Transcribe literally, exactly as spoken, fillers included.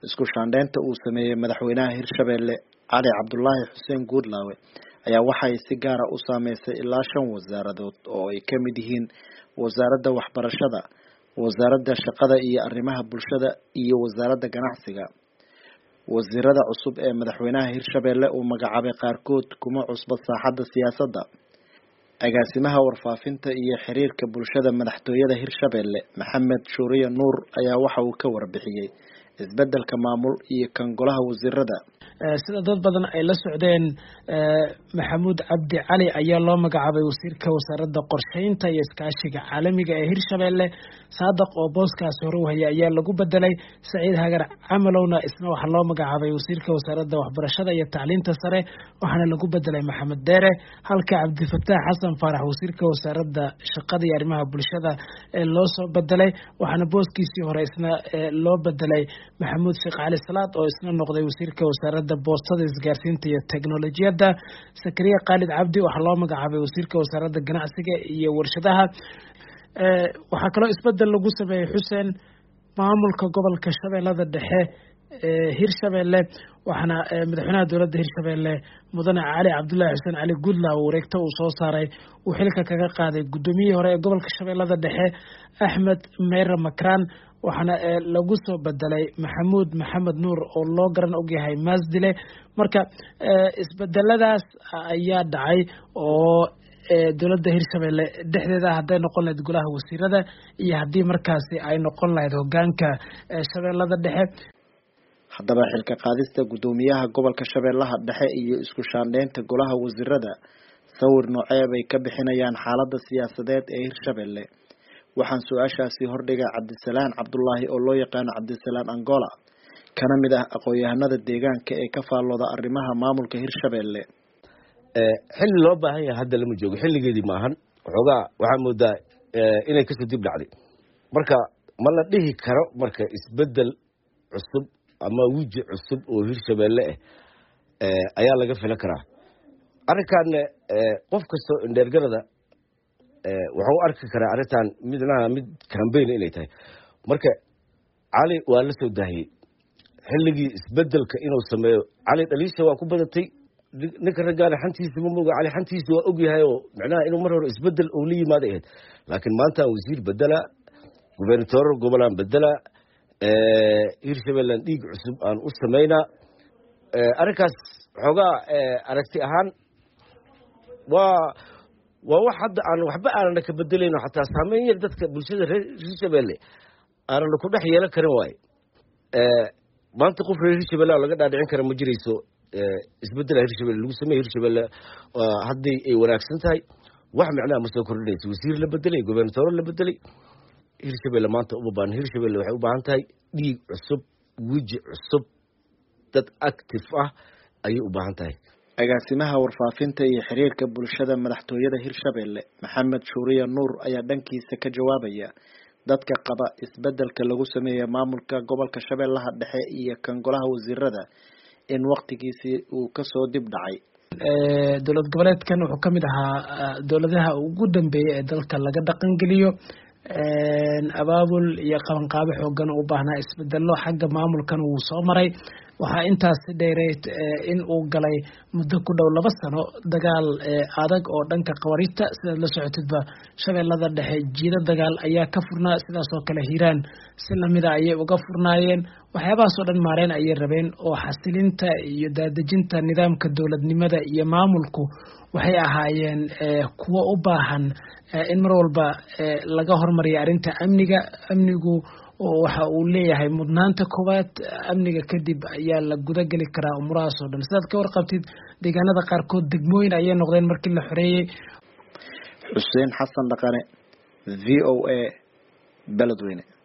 isku shaandheynta uu sameeyay madaxweynaha Hirshabelle Cali Cabdullaahi Xuseen Guudlaawe ayaa waxay si gaar ah u saameysay ilaa shan wasaaradood oo ay ka mid yihiin wasaaradda waxbarashada, wasaaradda shaqada iyo arrimaha bulshada iyo wasaaradda ganacsiga. wasiirada cusub ee madaxweynaha Hirshabelle uu magacaabay qaarkood kuma cusba saaxadda siyaasadda. agaasimaha warfaafinta iyo xiriirka bulshada madaxtooyada Hirshabelle Maxamed Shuuriye Nuur ayaa waxa uu ka warbixiyay isbedelka maamul iyo kan golaha wasiirada. sida dad badan ay la socdeen Maxamuud Cabdi Cali ayaa loo magacaabay wasiirka wasaaradda qorsheynta iyo iskaashiga caalamiga ee Hirshabelle. Saadaq oo booskaas hore u hayay ayaa lagu bedelay. Saciid Hagar Camalowna isna waxa loo magacaabay wasiirka wasaaradda waxbarashada iyo tacliinta sare waxaana lagu bedelay Maxamed Deere. halka Cabdi Fataax Xasan Faarax wasiirka wasaaradda shaqada iyo arrimaha bulshada ee loo soo bedelay waxaana booskiisii hore isna loo bedelay Maxamuud Sheekh Cali Salaad oo isna noqday wasiirka wasaaradda boostada isgaarsiinta iyo teknolojiyadda. Sakariya Khalid Cabdi waxaa loo magacaabay wasiirka wasaaradda ganacsiga iyo warshadaha. waxaa kaloo isbedel lagu sameeyay Xuseen maamulka gobolka Shabeellada Dhexe ee Hirshabelle waxaana madaxweynaha dowladda Hirshabelle mudane Cali Cabdullaahi Xuseen Cali Guudlaawe wareegto uu soo saaray uu xilka kaga qaaday gudoomiyihii hore ee gobolka Shabeellada Dhexe Axmed Meyre Makraan waxaana lagu soo bedelay Maxamuud Maxamed Nuur oo loo garan og yahay Maasdile. marka isbedeladaas ayaa dhacay oo dowladda Hirshabelle dhexdeeda haday noqon lahayd golaha wasiirada iyo hadii markaasi ay noqon lahayd hogaanka Shabeellada Dhexe. haddaba xilka qaadista gudoomiyaha gobolka Shabeellaha Dhexe iyo isku shaandheynta golaha wasiirada sawir noocee bay ka bixinayaan xaaladda siyaasadeed ee Hirshabelle. waxaan su-aashaasi hordhigay Cabdisalaan Cabdullaahi oo loo yaqaano Cabdisalaan Angola kana mid ah aqoon-yahanada deegaanka ee ka faallooda arrimaha maamulka Hirshabelle. xilli loo baahan yahay hadda lama joogo, xilligeedii maahan. waxoogaa waxaa moodaa inay kasoo dib dhacday. marka ma la dhihi karo marka isbedel cusub ama wiji cusub oo Hirshabelle ah ayaa laga filan karaa. arrinkan qof kastoo indheergarada wuxuu arki karaa arrintan midnaha mid campaign inay tahay. marka Cali waa la soo daahiyay xilligii isbedelka inuu sameeyo. Cali dhaliisha waa ku badatay. ninka raggaana xantiisa ma mooga. Cali xantiisa waa ogyahay oo macnaha inuu mar hore isbedel uu la yimaado ahayd. laakiin maanta wasiir bedela, gubernator gobolaan bedela, Hirshabelle dhiig cusub aan u sameynaa. arrinkaas xoogaa aragti ahaan waa waa wax hadda aan waxba aanan ka bedelayno, xataa saameyn yar dadka bulshada reer Hirshabelle aanan ku dhex yeelan karin waaye. maanta qof reer Hirshabelle laga dhaadhicin kara ma jirayso. isbedel Hirshabelle lagu sameeyay Hirshabelle haddii ay wanaagsan tahay wax macnaha ma soo kordhinayso. wasiir la bedelay, gubernator la bedelay. Hirshabelle maanta uma baahan. Hirshabelle waxay u baahan tahay dhiig cusub, wiji cusub, dad active ah ayay u baahan tahay. agaasimaha warfaafinta iyo xiriirka bulshada madaxtooyada Hirshabelle Maxamed Shuuriye Nuur ayaa dhankiisa ka jawaabaya dadka qaba isbedelka lagu sameeyay maamulka gobolka Shabeellaha Dhexe iyo kan golaha wasiirada in waqtigiisii uu ka soo dib dhacay. dowlad goboleedkan wuxuu kamid ahaa dowladaha ugu dambeeyay ee dalka laga dhaqan geliyo abaabul iyo qabanqaabo xoogan u baahnaa isbedelo xagga maamulkan uu soo maray. waxaa intaas dheereed in uu galay muddo ku dhow laba sano dagaal adag oo dhanka qawaariijta. sidaad la socotidba Shabeellada Dhexe jiida dagaal ayaa ka furnaa, sidaas oo kale Hiiraan si lamida ayay uga furnaayeen. waxyaabahaas oo dhan maareen ayay rabeen oo xasilinta iyo daadejinta nidaamka dowladnimada iyo maamulku waxay ahaayeen kuwo u baahan in mar walba laga hormariyo arrinta amniga. amnigu waxa uu leeyahay mudnaanta koowaad. amniga kadib ayaa la guda geli karaa umurahaas oo dhan. sidaad ka warqabtid deegaanada qaarkood degmooyin ayay noqdeen markii la xoreeyey. Xuseen Xasan Dhaqane, V O A, Beledweyne.